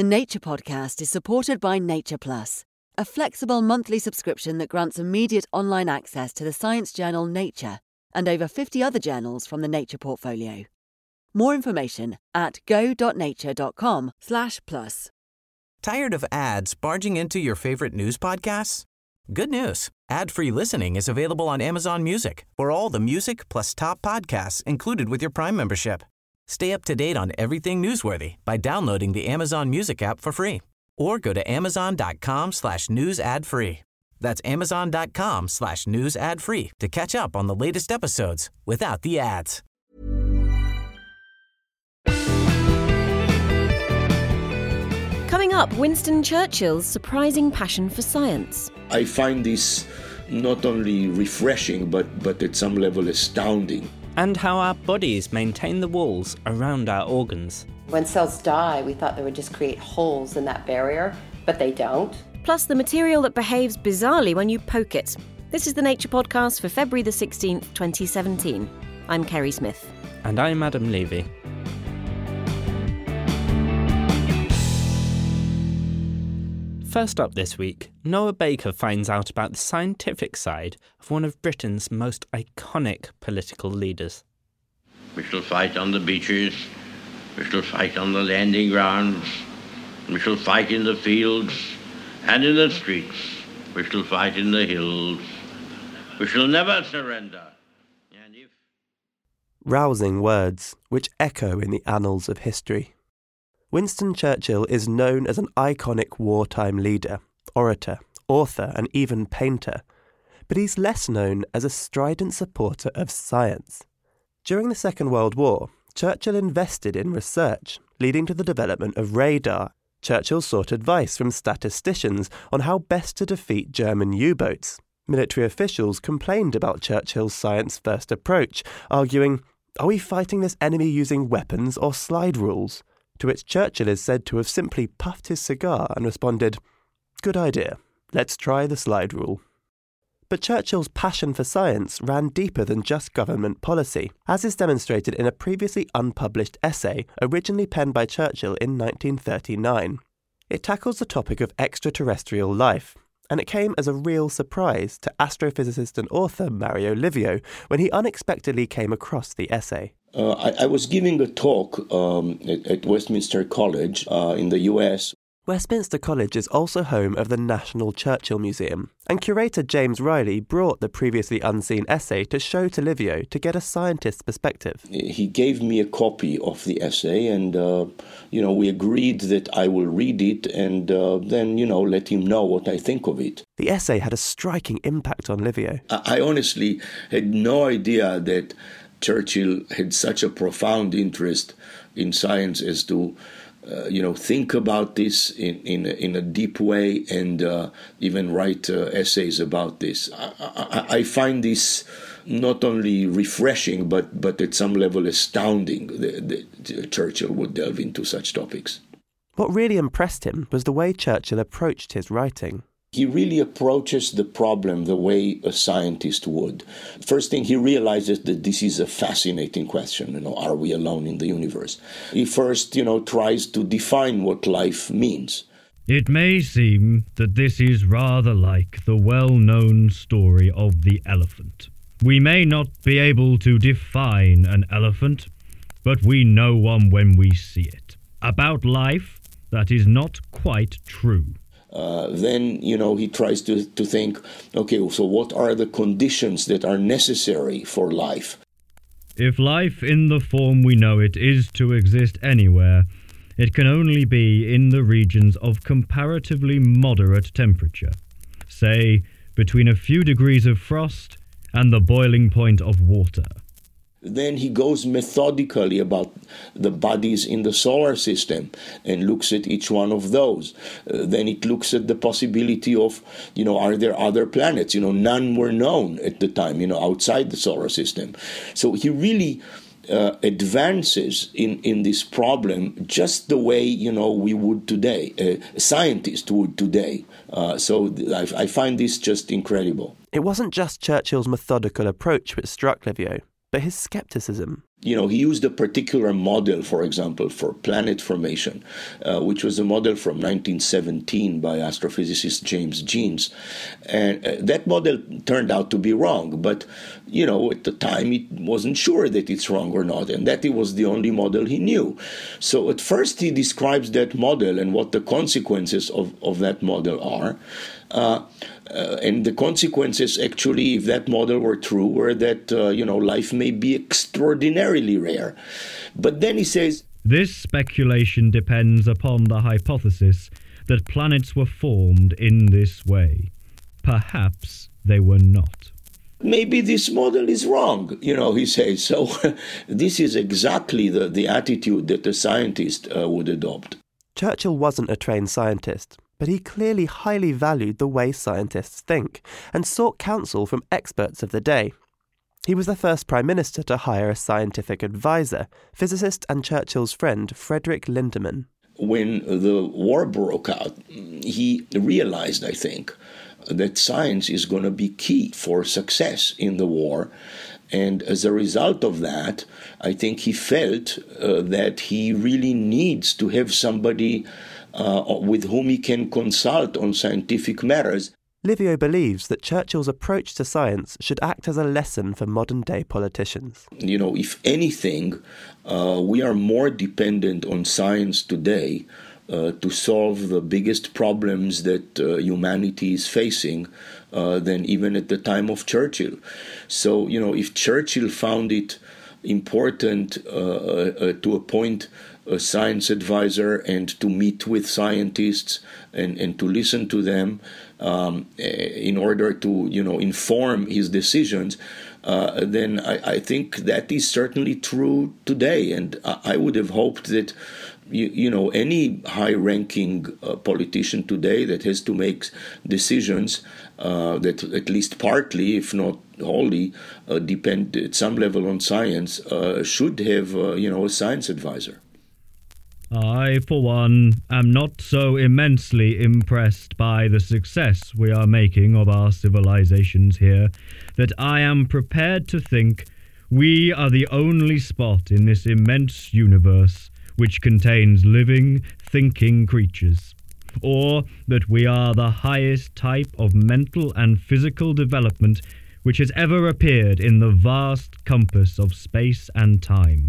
The Nature Podcast is supported by Nature Plus, a flexible monthly subscription that grants immediate online access to the science journal Nature and over 50 other journals from the Nature portfolio. More information at go.nature.com/plus. Tired of ads barging into your favorite news podcasts? Good news. Ad-free listening is available on Amazon Music for all the music plus top podcasts included with your Prime membership. Stay up to date on everything newsworthy by downloading the Amazon Music app for free or go to amazon.com/news ad free. That's amazon.com/news ad free to catch up on the latest episodes without the ads. Coming up, Winston Churchill's surprising passion for science. I find this not only refreshing, but at some level astounding. And how our bodies maintain the walls around our organs. When cells die, we thought they would just create holes in that barrier, but they don't. Plus the material that behaves bizarrely when you poke it. This is the Nature Podcast for February the 16th, 2017. I'm Kerry Smith. And I'm Adam Levy. First up this week, Noah Baker finds out about the scientific side of one of Britain's most iconic political leaders. We shall fight on the beaches, we shall fight on the landing grounds, we shall fight in the fields and in the streets, we shall fight in the hills, we shall never surrender. And if... Rousing words which echo in the annals of history. Winston Churchill is known as an iconic wartime leader, orator, author, and even painter, but he's less known as a strident supporter of science. During the Second World War, Churchill invested in research, leading to the development of radar. Churchill sought advice from statisticians on how best to defeat German U-boats. Military officials complained about Churchill's science-first approach, arguing, "Are we fighting this enemy using weapons or slide rules?" To which Churchill is said to have simply puffed his cigar and responded, "Good idea, let's try the slide rule." But Churchill's passion for science ran deeper than just government policy, as is demonstrated in a previously unpublished essay originally penned by Churchill in 1939. It tackles the topic of extraterrestrial life, and it came as a real surprise to astrophysicist and author Mario Livio when he unexpectedly came across the essay. I was giving a talk at Westminster College in the US. Westminster College is also home of the National Churchill Museum, and curator James Riley brought the previously unseen essay to show to Livio to get a scientist's perspective. He gave me a copy of the essay, and we agreed that I will read it and then let him know what I think of it. The essay had a striking impact on Livio. I honestly had no idea that Churchill had such a profound interest in science as to think about this in a deep way and even write essays about this. I find this not only refreshing, but at some level astounding that Churchill would delve into such topics. What really impressed him was the way Churchill approached his writing. He really approaches the problem the way a scientist would. First thing, he realizes that this is a fascinating question. Are we alone in the universe? He first, tries to define what life means. It may seem that this is rather like the well-known story of the elephant. We may not be able to define an elephant, but we know one when we see it. About life, that is not quite true. Then, he tries to think, okay, so what are the conditions that are necessary for life? If life in the form we know it is to exist anywhere, it can only be in the regions of comparatively moderate temperature, say between a few degrees of frost and the boiling point of water. Then he goes methodically about the bodies in the solar system and looks at each one of those. Then it looks at the possibility of, are there other planets? None were known at the time, outside the solar system. So he really advances in this problem just the way, we would today, a scientist would today. So I find this just incredible. It wasn't just Churchill's methodical approach which struck Livio, but his scepticism. He used a particular model, for example, for planet formation, which was a model from 1917 by astrophysicist James Jeans. And that model turned out to be wrong, but, at the time it wasn't sure that it's wrong or not, and that it was the only model he knew. So at first he describes that model and what the consequences of that model are. And the consequences, actually, if that model were true, were that, life may be extraordinarily rare. But then he says, this speculation depends upon the hypothesis that planets were formed in this way. Perhaps they were not. Maybe this model is wrong, he says. So this is exactly the attitude that a scientist would adopt. Churchill wasn't a trained scientist, but he clearly highly valued the way scientists think and sought counsel from experts of the day. He was the first Prime Minister to hire a scientific advisor, physicist and Churchill's friend Frederick Lindemann. When the war broke out, he realized, I think, that science is going to be key for success in the war. And as a result of that, I think he felt that he really needs to have somebody with whom he can consult on scientific matters. Livio believes that Churchill's approach to science should act as a lesson for modern-day politicians. If anything, we are more dependent on science today to solve the biggest problems that humanity is facing than even at the time of Churchill. So, if Churchill found it important to appoint a science advisor and to meet with scientists and to listen to them in order to, inform his decisions, then I think that is certainly true today. And I would have hoped that, any high-ranking politician today that has to make decisions that at least partly, if not wholly, depend at some level on science, should have, a science advisor. I, for one, am not so immensely impressed by the success we are making of our civilizations here that I am prepared to think we are the only spot in this immense universe which contains living, thinking creatures, or that we are the highest type of mental and physical development which has ever appeared in the vast compass of space and time.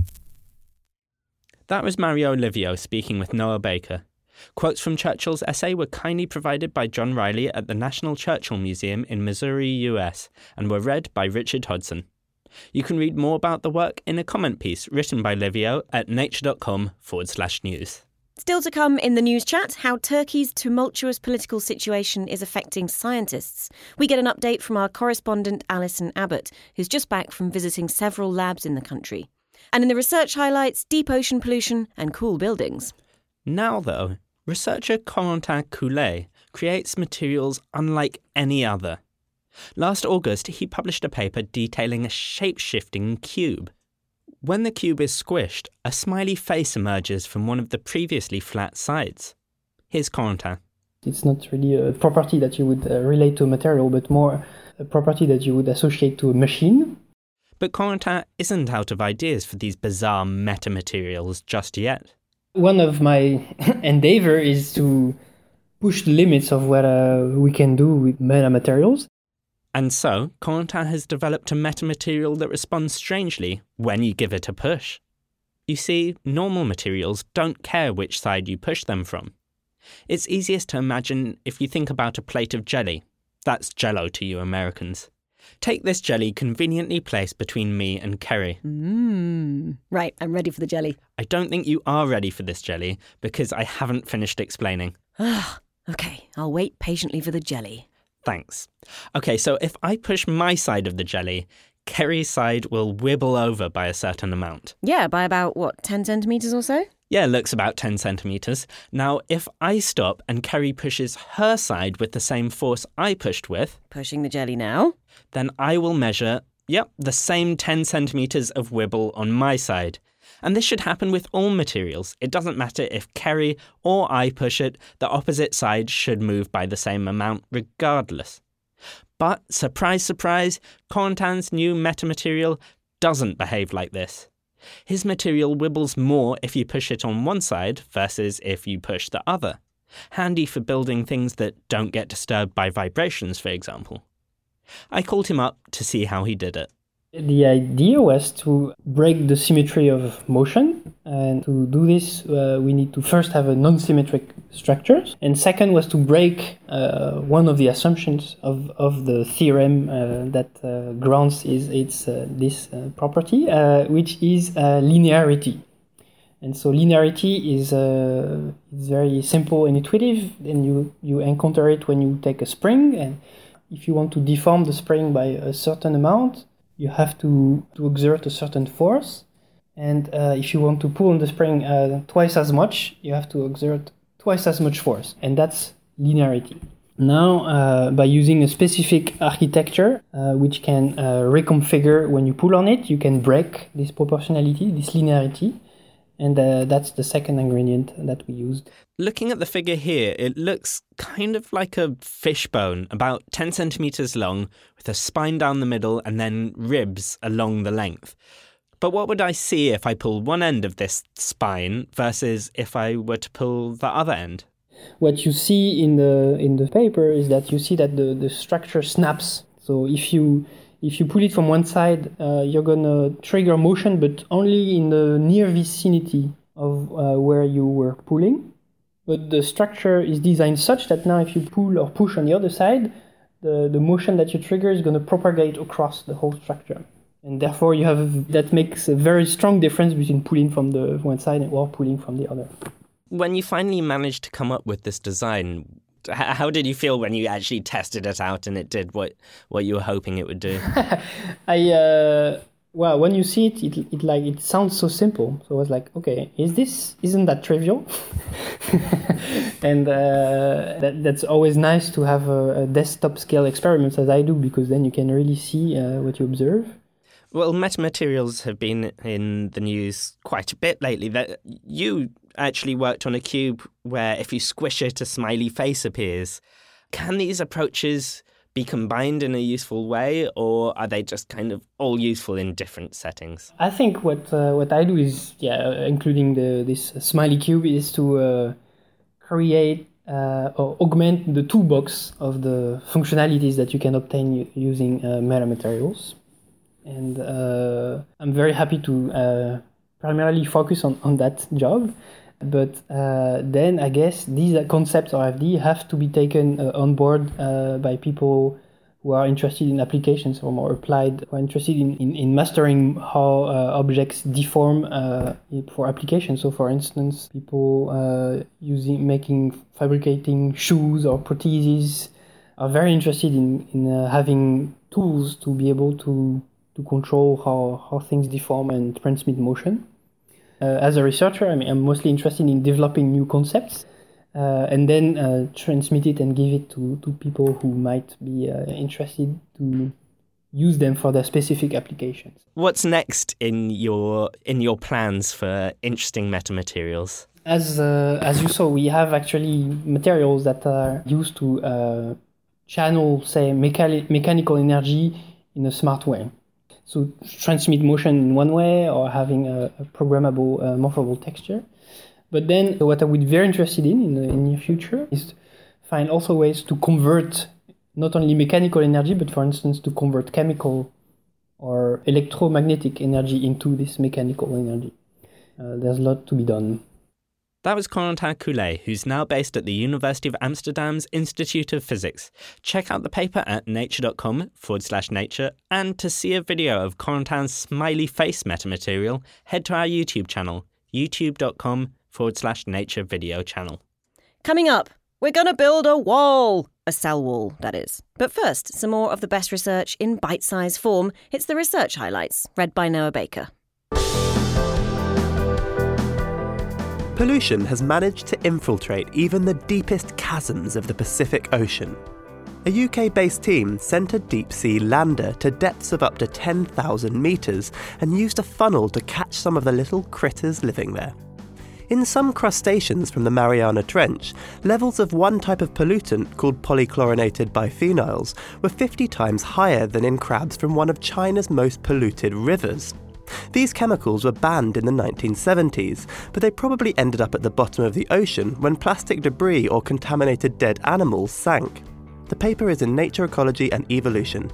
That was Mario Livio speaking with Noah Baker. Quotes from Churchill's essay were kindly provided by John Riley at the National Churchill Museum in Missouri, US, and were read by Richard Hodson. You can read more about the work in a comment piece written by Livio at nature.com/news. Still to come in the news chat, how Turkey's tumultuous political situation is affecting scientists. We get an update from our correspondent Alison Abbott, who's just back from visiting several labs in the country. And in the research highlights, deep ocean pollution and cool buildings. Now, though, researcher Corentin Coulet creates materials unlike any other. Last August, he published a paper detailing a shape-shifting cube. When the cube is squished, a smiley face emerges from one of the previously flat sides. Here's Corentin. It's not really a property that you would relate to a material, but more a property that you would associate to a machine. But Corentin isn't out of ideas for these bizarre metamaterials just yet. One of my endeavor is to push the limits of what we can do with metamaterials. And so, Corentin has developed a metamaterial that responds strangely when you give it a push. You see, normal materials don't care which side you push them from. It's easiest to imagine if you think about a plate of jelly. That's Jell-O to you Americans. Take this jelly conveniently placed between me and Kerry. Right, I'm ready for the jelly. I don't think you are ready for this jelly because I haven't finished explaining. Okay, I'll wait patiently for the jelly. Thanks. Okay, so if I push my side of the jelly, Kerry's side will wibble over by a certain amount. Yeah, by about, 10 centimetres or so? Yeah, looks about 10 centimetres. Now, if I stop and Kerry pushes her side with the same force I pushed with... Pushing the jelly now. Then I will measure, the same 10 centimetres of wibble on my side. And this should happen with all materials. It doesn't matter if Kerry or I push it, the opposite side should move by the same amount regardless. But, surprise, surprise, Corentin's new metamaterial doesn't behave like this. His material wibbles more if you push it on one side versus if you push the other. Handy for building things that don't get disturbed by vibrations, for example. I called him up to see how he did it. The idea was to break the symmetry of motion, and to do this we need to first have a non-symmetric structure, and second was to break one of the assumptions of the theorem that grounds this property, which is linearity. And so linearity is very simple and intuitive, and you encounter it when you take a spring, and if you want to deform the spring by a certain amount, you have to exert a certain force, and if you want to pull on the spring twice as much, you have to exert twice as much force, and that's linearity. Now, by using a specific architecture which can reconfigure when you pull on it, you can break this proportionality, this linearity, and that's the second ingredient that we used. Looking at the figure here, it looks kind of like a fishbone, about 10 centimetres long, with a spine down the middle and then ribs along the length. But what would I see if I pull one end of this spine versus if I were to pull the other end? What you see in the paper is that you see that the structure snaps. So if you pull it from one side, you're going to trigger motion, but only in the near vicinity of where you were pulling. But the structure is designed such that now if you pull or push on the other side, the motion that you trigger is going to propagate across the whole structure. And therefore, that makes a very strong difference between pulling from the one side or pulling from the other. When you finally managed to come up with this design, how did you feel when you actually tested it out and it did what you were hoping it would do? Well, when you see it sounds so simple. So I was like, okay, isn't that trivial? And that's always nice to have a desktop scale experiments as I do, because then you can really see what you observe. Well, metamaterials have been in the news quite a bit lately. That you actually worked on a cube where if you squish it, a smiley face appears. Can these approaches be combined in a useful way, or are they just kind of all useful in different settings? I think what I do is, including this smiley cube, is to create or augment the toolbox of the functionalities that you can obtain using metamaterials. And I'm very happy to primarily focus on that job. But then I guess these concepts or FD have to be taken on board by people who are interested in applications or more applied, who are interested in mastering how objects deform for applications. So for instance, people fabricating shoes or prostheses are very interested in having tools to be able to control how things deform and transmit motion. As a researcher, I'm mostly interested in developing new concepts and then transmit it and give it to people who might be interested to use them for their specific applications. What's next in your plans for interesting metamaterials? As you saw, we have actually materials that are used to channel, say, mechanical energy in a smart way. So transmit motion in one way, or having a programmable morphable texture. But then what I would be very interested in the near future is to find also ways to convert not only mechanical energy, but for instance to convert chemical or electromagnetic energy into this mechanical energy. There's a lot to be done. That was Corentin Coulet, who's now based at the University of Amsterdam's Institute of Physics. Check out the paper at nature.com/nature, and to see a video of Corentin's smiley face metamaterial, head to our YouTube channel, youtube.com/nature video channel. Coming up, we're going to build a wall. A cell wall, that is. But first, some more of the best research in bite-sized form. It's the Research Highlights, read by Noah Baker. Pollution has managed to infiltrate even the deepest chasms of the Pacific Ocean. A UK-based team sent a deep-sea lander to depths of up to 10,000 metres and used a funnel to catch some of the little critters living there. In some crustaceans from the Mariana Trench, levels of one type of pollutant called polychlorinated biphenyls were 50 times higher than in crabs from one of China's most polluted rivers. These chemicals were banned in the 1970s, but they probably ended up at the bottom of the ocean when plastic debris or contaminated dead animals sank. The paper is in Nature, Ecology and Evolution.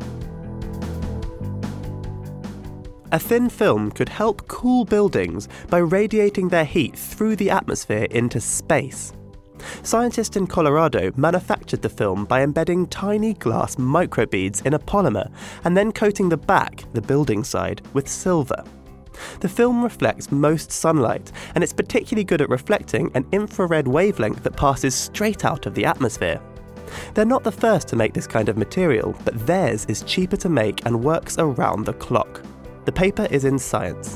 A thin film could help cool buildings by radiating their heat through the atmosphere into space. Scientists in Colorado manufactured the film by embedding tiny glass microbeads in a polymer and then coating the back, the building side, with silver. The film reflects most sunlight, and it's particularly good at reflecting an infrared wavelength that passes straight out of the atmosphere. They're not the first to make this kind of material, but theirs is cheaper to make and works around the clock. The paper is in Science.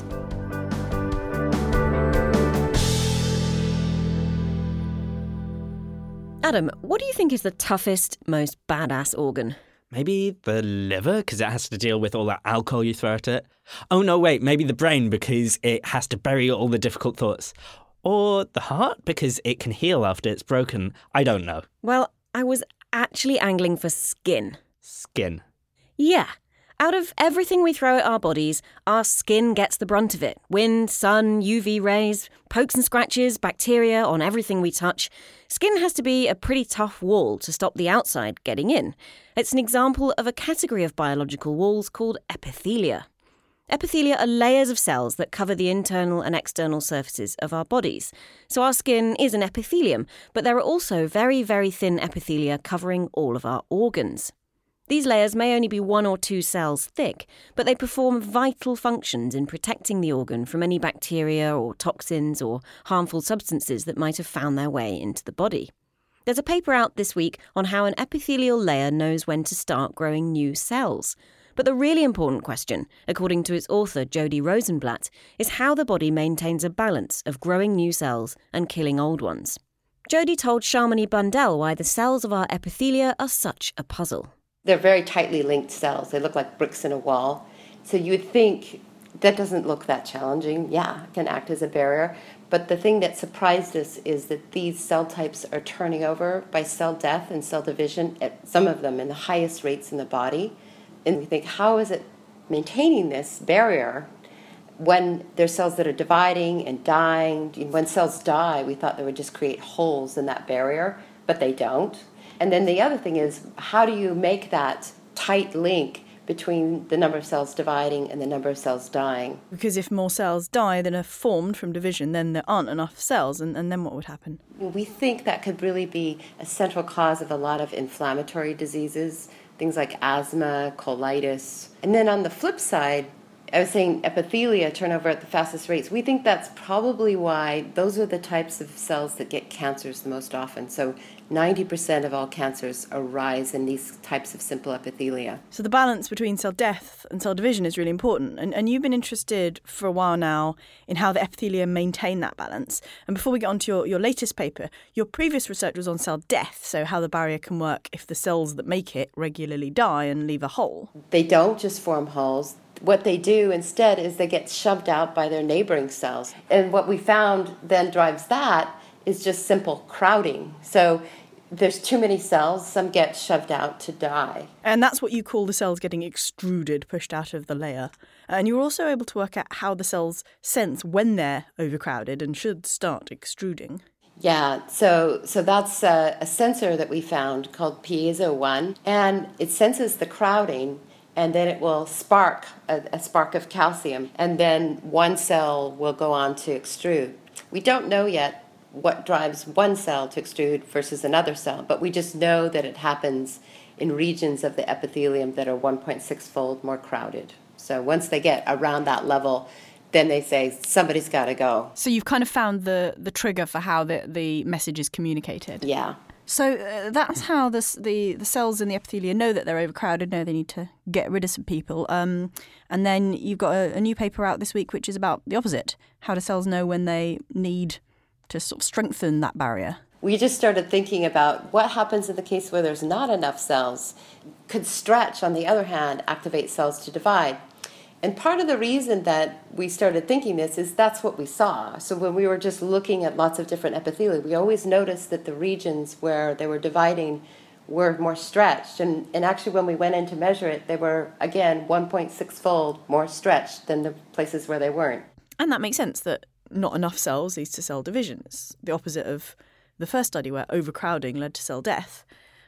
Adam, what do you think is the toughest, most badass organ? Maybe the liver, because it has to deal with all that alcohol you throw at it. Oh no, wait, maybe the brain, because it has to bury all the difficult thoughts. Or the heart, because it can heal after it's broken. I don't know. Well, I was actually angling for skin. Skin? Yeah. Out of everything we throw at our bodies, our skin gets the brunt of it. Wind, sun, UV rays, pokes and scratches, bacteria on everything we touch. Skin has to be a pretty tough wall to stop the outside getting in. It's an example of a category of biological walls called epithelia. Epithelia are layers of cells that cover the internal and external surfaces of our bodies. So our skin is an epithelium, but there are also very, very thin epithelia covering all of our organs. These layers may only be 1 or 2 cells thick, but they perform vital functions in protecting the organ from any bacteria or toxins or harmful substances that might have found their way into the body. There's a paper out this week on how an epithelial layer knows when to start growing new cells. But the really important question, according to its author Jody Rosenblatt, is how the body maintains a balance of growing new cells and killing old ones. Jody told Shamini Bundell why the cells of our epithelia are such a puzzle. They're very tightly linked cells. They look like bricks in a wall. So you would think that doesn't look that challenging. Yeah, it can act as a barrier. But the thing that surprised us is that these cell types are turning over by cell death and cell division, at some of them in the highest rates in the body. And we think, how is it maintaining this barrier when there's cells that are dividing and dying? When cells die, we thought they would just create holes in that barrier, but they don't. And then the other thing is, how do you make that tight link between the number of cells dividing and the number of cells dying? Because if more cells die than are formed from division, then there aren't enough cells, and then what would happen? We think that could really be a central cause of a lot of inflammatory diseases, things like asthma, colitis. And then on the flip side, I was saying epithelia turn over at the fastest rates. We think that's probably why those are the types of cells that get cancers the most often. So 90% of all cancers arise in these types of simple epithelia. So the balance between cell death and cell division is really important. And you've been interested for a while now in how the epithelia maintain that balance. And before we get on to your latest paper, your previous research was on cell death, so how the barrier can work if the cells that make it regularly die and leave a hole. They don't just form holes. What they do instead is they get shoved out by their neighboring cells. And what we found then drives that is just simple crowding. So there's too many cells, some get shoved out to die. And that's what you call the cells getting extruded, pushed out of the layer. And you're also able to work out how the cells sense when they're overcrowded and should start extruding. Yeah, so that's a sensor that we found called piezo1, and it senses the crowding, and then it will spark a spark of calcium, and then one cell will go on to extrude. We don't know yet what drives one cell to extrude versus another cell, but we just know that it happens in regions of the epithelium that are 1.6-fold more crowded. So once they get around that level, then they say somebody's got to go. So you've kind of found the trigger for how the message is communicated. Yeah. So that's how the cells in the epithelia know that they're overcrowded, know they need to get rid of some people. And then you've got a new paper out this week which is about the opposite. How do cells know when they need to sort of strengthen that barrier? We just started thinking about what happens in the case where there's not enough cells. Could stretch, on the other hand, activate cells to divide? And part of the reason that we started thinking this is that's what we saw. So when we were just looking at lots of different epithelia, we always noticed that the regions where they were dividing were more stretched. And actually, when we went in to measure it, they were, again, 1.6-fold more stretched than the places where they weren't. And that makes sense that not enough cells leads to cell division. It's the opposite of the first study where overcrowding led to cell death.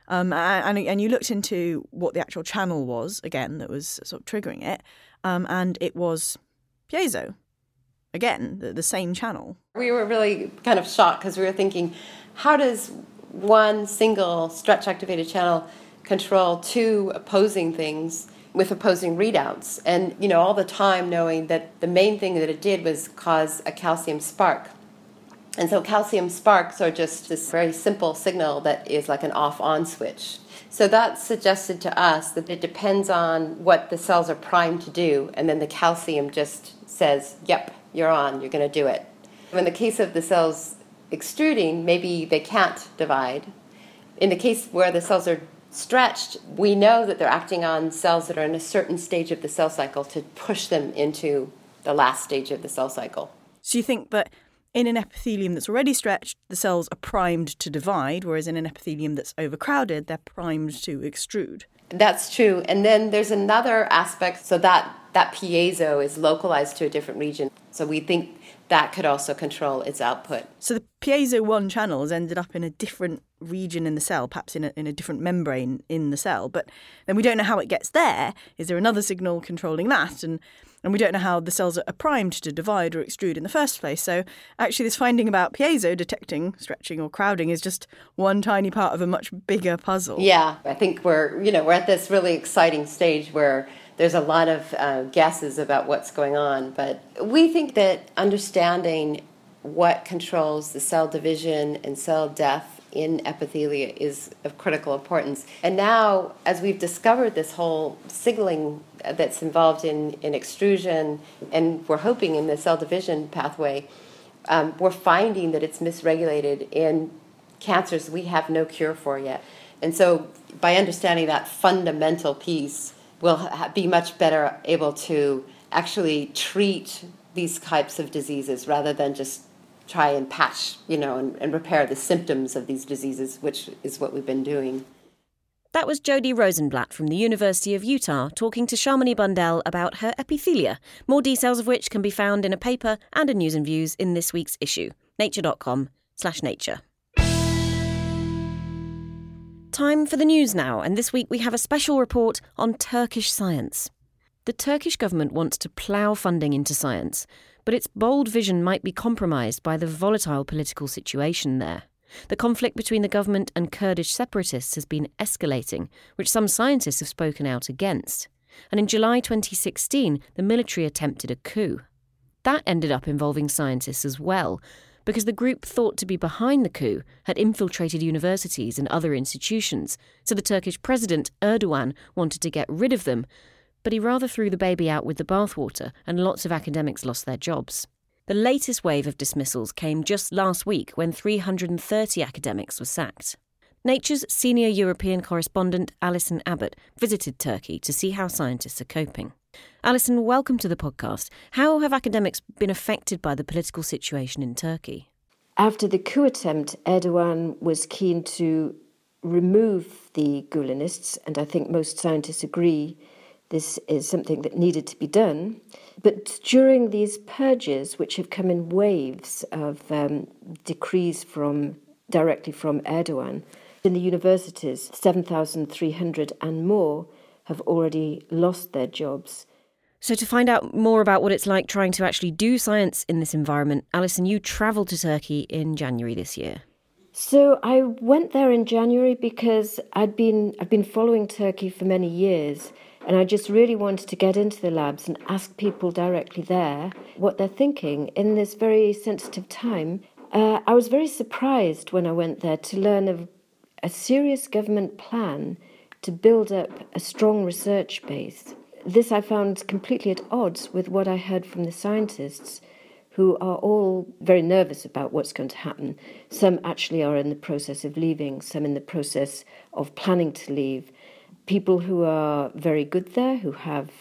And you looked into what the actual channel was, again, that was sort of triggering it, and it was piezo. Again, the same channel. We were really kind of shocked because we were thinking, how does one single stretch-activated channel control two opposing things with opposing readouts? And, all the time knowing that the main thing that it did was cause a calcium spark. And so calcium sparks are just this very simple signal that is like an off-on switch. So that suggested to us that it depends on what the cells are primed to do, and then the calcium just says, yep, you're on, you're going to do it. In the case of the cells extruding, maybe they can't divide. In the case where the cells are stretched, we know that they're acting on cells that are in a certain stage of the cell cycle to push them into the last stage of the cell cycle. So you think that in an epithelium that's already stretched, the cells are primed to divide, whereas in an epithelium that's overcrowded, they're primed to extrude. That's true. And then there's another aspect, so that piezo is localized to a different region. So we think that could also control its output. So the piezo 1 channel has ended up in a different region in the cell, perhaps in a different membrane in the cell. But then we don't know how it gets there. Is there another signal controlling that? And we don't know how the cells are primed to divide or extrude in the first place. So actually this finding about piezo detecting stretching or crowding is just one tiny part of a much bigger puzzle. Yeah, I think we're at this really exciting stage where there's a lot of guesses about what's going on. But we think that understanding what controls the cell division and cell death in epithelia is of critical importance. And now, as we've discovered this whole signaling that's involved in extrusion, and we're hoping in the cell division pathway, we're finding that it's misregulated in cancers we have no cure for yet. And so by understanding that fundamental piece, we'll be much better able to actually treat these types of diseases rather than just try and patch, and repair the symptoms of these diseases, which is what we've been doing. That was Jodie Rosenblatt from the University of Utah talking to Shamini Bundell about her epithelia, more details of which can be found in a paper and a News and Views in this week's issue, nature.com/nature. Time for the news now, and this week we have a special report on Turkish science. The Turkish government wants to plough funding into science, but its bold vision might be compromised by the volatile political situation there. The conflict between the government and Kurdish separatists has been escalating, which some scientists have spoken out against. And in July 2016, the military attempted a coup. That ended up involving scientists as well, because the group thought to be behind the coup had infiltrated universities and other institutions, so the Turkish president, Erdogan, wanted to get rid of them, but he rather threw the baby out with the bathwater, and lots of academics lost their jobs. The latest wave of dismissals came just last week when 330 academics were sacked. Nature's senior European correspondent, Alison Abbott, visited Turkey to see how scientists are coping. Alison, welcome to the podcast. How have academics been affected by the political situation in Turkey? After the coup attempt, Erdogan was keen to remove the Gülenists, and I think most scientists agree this is something that needed to be done. But during these purges, which have come in waves of decrees directly from Erdogan, in the universities, 7,300 and more have already lost their jobs. So to find out more about what it's like trying to actually do science in this environment, Alison, you travelled to Turkey in January this year. So I went there in January because I've been following Turkey for many years, and I just really wanted to get into the labs and ask people directly there what they're thinking in this very sensitive time. I was very surprised when I went there to learn of a serious government plan to build up a strong research base. This I found completely at odds with what I heard from the scientists, who are all very nervous about what's going to happen. Some actually are in the process of leaving, some in the process of planning to leave. People who are very good there, who have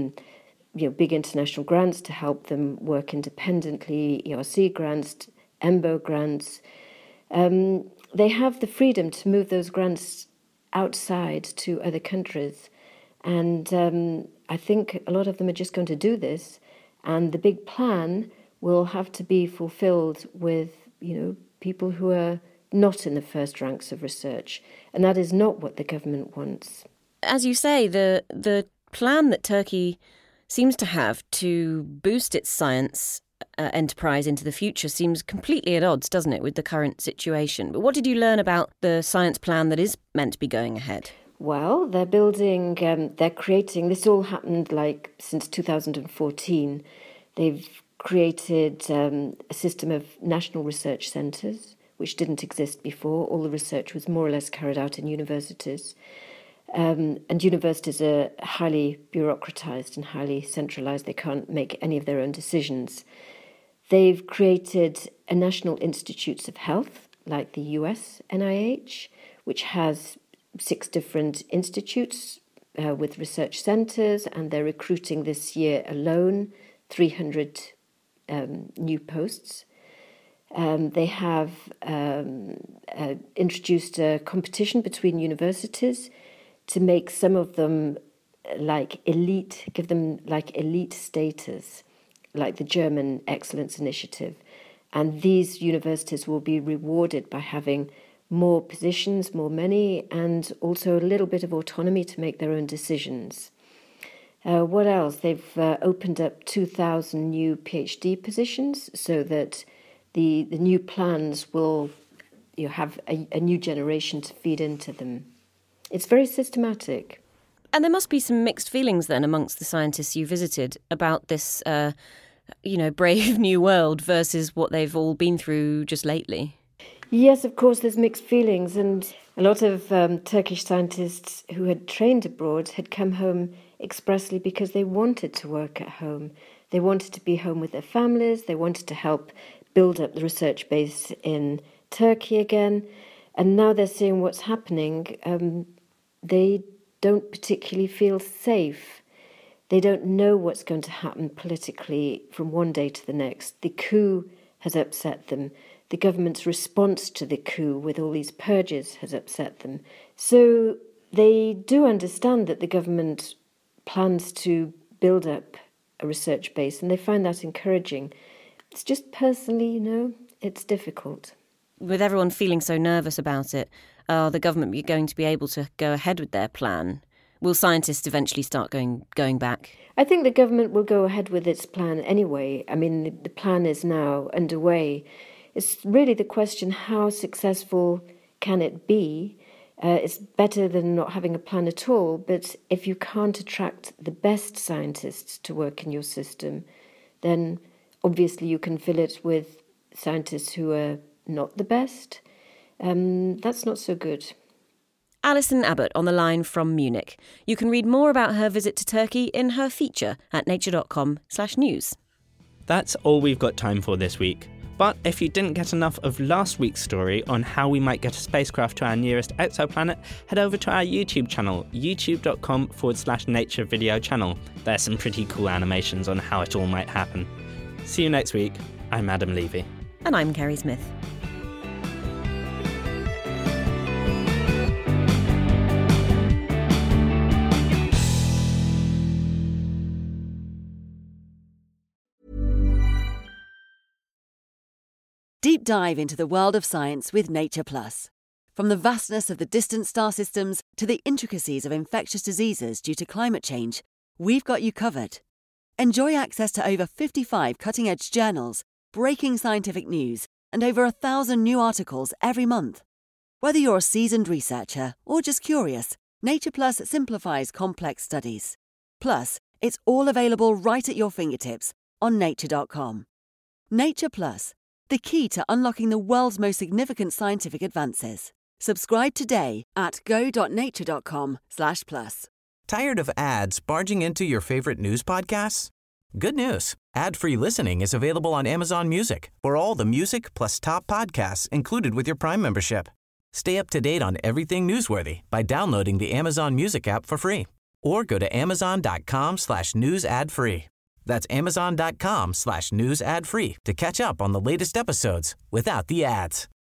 big international grants to help them work independently, ERC grants, EMBO grants. They have the freedom to move those grants outside to other countries. And I think a lot of them are just going to do this. And the big plan will have to be fulfilled with, people who are not in the first ranks of research. And that is not what the government wants. As you say, the plan that Turkey seems to have to boost its science enterprise into the future seems completely at odds, doesn't it, with the current situation? But what did you learn about the science plan that is meant to be going ahead? Well, they're building, they're creating, this all happened since 2014. They've created a system of national research centres, which didn't exist before. All the research was more or less carried out in universities. And universities are highly bureaucratised and highly centralised. They can't make any of their own decisions. They've created a National Institutes of Health, like the US NIH, which has 6 different institutes with research centres, and they're recruiting this year alone 300 new posts. They have introduced a competition between universities to make some of them give them elite status, like the German Excellence Initiative. And these universities will be rewarded by having more positions, more money, and also a little bit of autonomy to make their own decisions. What else? They've opened up 2,000 new PhD positions so that the new plans will have a new generation to feed into them. It's very systematic. And there must be some mixed feelings then amongst the scientists you visited about this, brave new world versus what they've all been through just lately. Yes, of course, there's mixed feelings. And a lot of Turkish scientists who had trained abroad had come home expressly because they wanted to work at home. They wanted to be home with their families. They wanted to help build up the research base in Turkey again. And now they're seeing what's happening. They don't particularly feel safe. They don't know what's going to happen politically from one day to the next. The coup has upset them. The government's response to the coup with all these purges has upset them. So they do understand that the government plans to build up a research base, and they find that encouraging. It's just personally, it's difficult. With everyone feeling so nervous about it, are the government going to be able to go ahead with their plan? Will scientists eventually start going back? I think the government will go ahead with its plan anyway. I mean, the plan is now underway. It's really the question, how successful can it be? It's better than not having a plan at all, but if you can't attract the best scientists to work in your system, then obviously you can fill it with scientists who are not the best. That's not so good. Alison Abbott on the line from Munich. You can read more about her visit to Turkey in her feature at nature.com/news. That's all we've got time for this week. But if you didn't get enough of last week's story on how we might get a spacecraft to our nearest exoplanet, head over to our YouTube channel, youtube.com/nature video channel. There's some pretty cool animations on how it all might happen. See you next week. I'm Adam Levy. And I'm Kerry Smith. Deep dive into the world of science with Nature Plus. From the vastness of the distant star systems to the intricacies of infectious diseases due to climate change, we've got you covered. Enjoy access to over 55 cutting-edge journals, breaking scientific news, and over 1,000 new articles every month. Whether you're a seasoned researcher or just curious, Nature Plus simplifies complex studies. Plus, it's all available right at your fingertips on nature.com. Nature Plus, the key to unlocking the world's most significant scientific advances. Subscribe today at go.nature.com/plus. Tired of ads barging into your favorite news podcasts? Good news. Ad-free listening is available on Amazon Music for all the music plus top podcasts included with your Prime membership. Stay up to date on everything newsworthy by downloading the Amazon Music app for free or go to amazon.com/news ad free. That's amazon.com/news ad free to catch up on the latest episodes without the ads.